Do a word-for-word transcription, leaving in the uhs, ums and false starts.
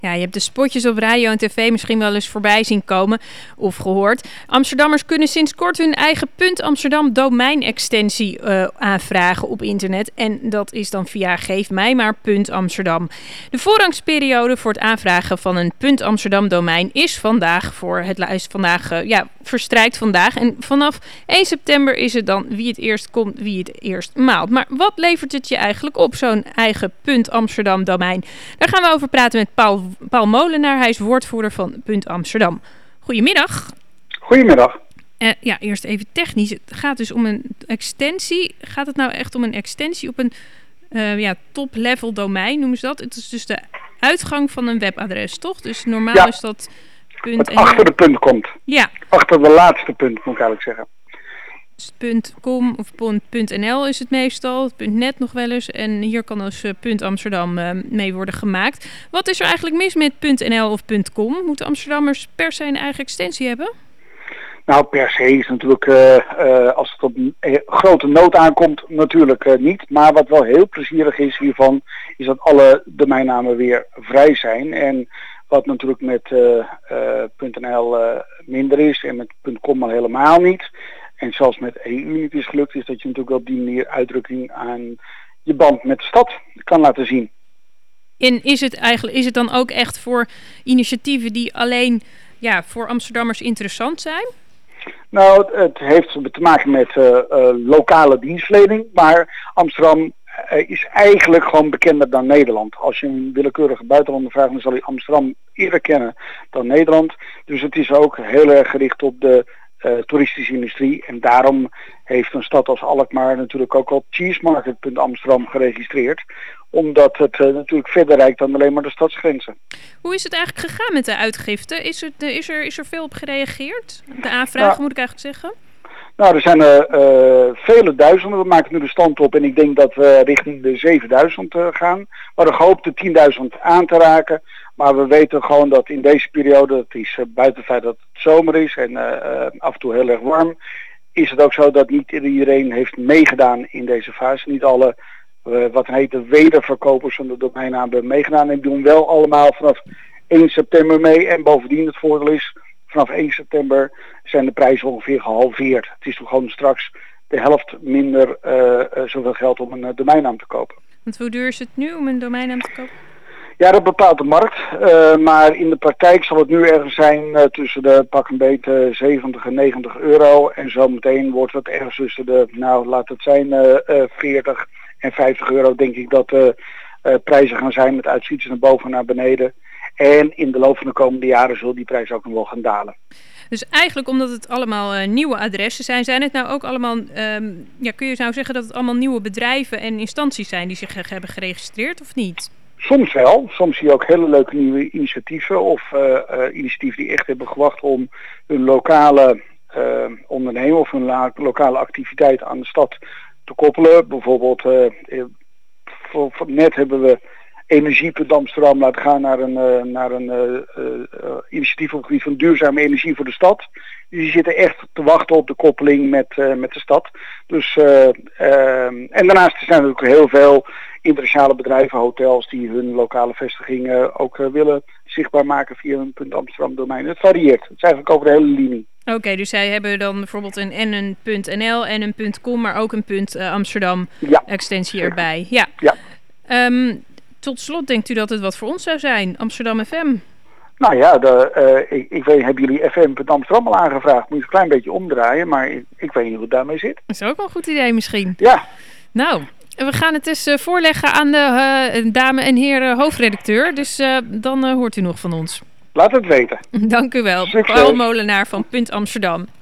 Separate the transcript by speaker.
Speaker 1: Ja, je hebt de spotjes op radio en tv misschien wel eens voorbij zien komen of gehoord. Amsterdammers kunnen sinds kort hun eigen .amsterdam domeinextensie uh, aanvragen op internet. En dat is dan via geef mij maar .amsterdam. De voorrangsperiode voor het aanvragen van een .amsterdam domein is vandaag voor het is vandaag uh, ja, verstrijkt vandaag. En vanaf één september is het dan wie het eerst komt, wie het eerst maalt. Maar wat levert het je eigenlijk op, zo'n eigen .amsterdam domein? Daar gaan we over praten met Paul Paul Molenaar, hij is woordvoerder van Amsterdam. Goedemiddag.
Speaker 2: Goedemiddag.
Speaker 1: Uh, ja, eerst even technisch. Het gaat dus om een extensie. Gaat het nou echt om een extensie op een uh, ja, top-level domein, noemen ze dat? Het is dus de uitgang van een webadres, toch? Dus normaal ja. is dat punt.
Speaker 2: Het achter de punt komt.
Speaker 1: Ja.
Speaker 2: Achter de laatste punt, moet ik eigenlijk zeggen.
Speaker 1: .com of .nl is het meestal, .net nog wel eens. En hier kan dus uh, .amsterdam uh, mee worden gemaakt. Wat is er eigenlijk mis met .nl of .com? Moeten Amsterdammers per se een eigen extensie hebben?
Speaker 2: Nou, per se is natuurlijk, uh, uh, als het op een uh, grote nood aankomt, natuurlijk uh, niet. Maar wat wel heel plezierig is hiervan, is dat alle domeinnamen weer vrij zijn. En wat natuurlijk met uh, uh, .nl uh, minder is en met .com al helemaal niet. En zelfs met E U niet is gelukt, is dat je natuurlijk op die manier uitdrukking aan je band met de stad kan laten zien.
Speaker 1: En is het eigenlijk is het dan ook echt voor initiatieven die alleen ja, voor Amsterdammers interessant zijn?
Speaker 2: Nou, het heeft te maken met uh, uh, lokale dienstverlening, maar Amsterdam uh, is eigenlijk gewoon bekender dan Nederland. Als je een willekeurige buitenlander vraagt, dan zal je Amsterdam eerder kennen dan Nederland. Dus het is ook heel erg gericht op de Uh, toeristische industrie. En daarom heeft een stad als Alkmaar natuurlijk ook al Cheese Market Amsterdam geregistreerd. Omdat het uh, natuurlijk verder reikt dan alleen maar de stadsgrenzen.
Speaker 1: Hoe is het eigenlijk gegaan met de uitgifte? Is, het, is, er, is er veel op gereageerd? De aanvragen nou, moet ik eigenlijk zeggen?
Speaker 2: Nou, er zijn uh, uh, vele duizenden. We maken nu de stand op en ik denk dat we richting de zevenduizend uh, gaan. We hadden gehoopt de tienduizend aan te raken. Maar we weten gewoon dat in deze periode, het is uh, buiten het feit dat het zomer is en uh, uh, af en toe heel erg warm, is het ook zo dat niet iedereen heeft meegedaan in deze fase. Niet alle, uh, wat heet de wederverkopers van de domeinnaam hebben meegedaan en doen wel allemaal vanaf één september mee. En bovendien het voordeel is, vanaf één september zijn de prijzen ongeveer gehalveerd. Het is toch gewoon straks de helft minder uh, uh, zoveel geld om een uh, domeinnaam te kopen.
Speaker 1: Want hoe duur is het nu om een domeinnaam te kopen?
Speaker 2: Ja, dat bepaalt de markt. Uh, maar in de praktijk zal het nu ergens zijn uh, tussen de pak een beetje zeventig en negentig euro. En zometeen wordt het ergens tussen de, nou laat het zijn, uh, uh, veertig en vijftig euro denk ik dat de uh, uh, prijzen gaan zijn met uitzichten naar boven en naar beneden. En in de loop van de komende jaren zullen die prijzen ook nog wel gaan dalen.
Speaker 1: Dus eigenlijk omdat het allemaal uh, nieuwe adressen zijn, zijn het nou ook allemaal, um, ja, kun je nou zeggen dat het allemaal nieuwe bedrijven en instanties zijn die zich hebben geregistreerd of niet?
Speaker 2: Soms wel. Soms zie je ook hele leuke nieuwe initiatieven of uh, uh, initiatieven die echt hebben gewacht om hun lokale uh, onderneming of hun la- lokale activiteit aan de stad te koppelen. Bijvoorbeeld, uh, voor, voor net hebben we Energie Amsterdam laten gaan naar een, uh, naar een uh, uh, initiatief op het gebied van duurzame energie voor de stad. Dus die zitten echt te wachten op de koppeling met, uh, met de stad. Dus, uh, uh, en daarnaast zijn er ook heel veel internationale bedrijven, hotels die hun lokale vestigingen ook uh, willen zichtbaar maken via een .amsterdam domein. Het varieert. Het is eigenlijk over de hele linie.
Speaker 1: Oké, okay, dus zij hebben dan bijvoorbeeld een en een .nl en een .com, maar ook een .amsterdam
Speaker 2: ja,
Speaker 1: extensie
Speaker 2: zeker.
Speaker 1: erbij. Ja.
Speaker 2: ja.
Speaker 1: Um, tot slot, denkt u dat het wat voor ons zou zijn? Amsterdam F M?
Speaker 2: Nou ja, de, uh, ik, ik weet, hebben jullie F M Amsterdam al aangevraagd? Moet je een klein beetje omdraaien, maar ik, ik weet niet hoe het daarmee zit.
Speaker 1: Dat is ook wel een goed idee misschien.
Speaker 2: Ja.
Speaker 1: Nou, we gaan het eens uh, voorleggen aan de uh, dame en heer hoofdredacteur. Dus uh, dan uh, hoort u nog van ons.
Speaker 2: Laat het weten.
Speaker 1: Dank u wel.
Speaker 2: Succes.
Speaker 1: Paul Molenaar van Amsterdam.